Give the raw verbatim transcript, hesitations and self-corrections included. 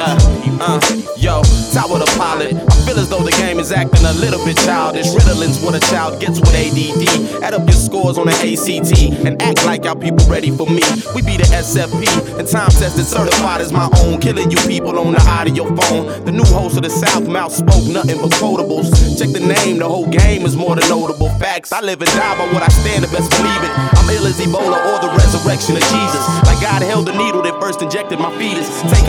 uh, yo, tower the pilot. I feel as though the game is acting a little bit childish. Riddlin's what a child gets with A D D. Add up your scores on the A C T and act like y'all people ready for me. We be the S F P and time tested, certified as my own. Killing you people on the audio phone. The new host of the South Mouth spoke nothing but quotables. Check the name, the whole game is more than notable. Facts, I live and die by what I stand to best believe it. I'm ill as Ebola or the resurrection of Jesus. Like God held the needle that first injected my fetus. Take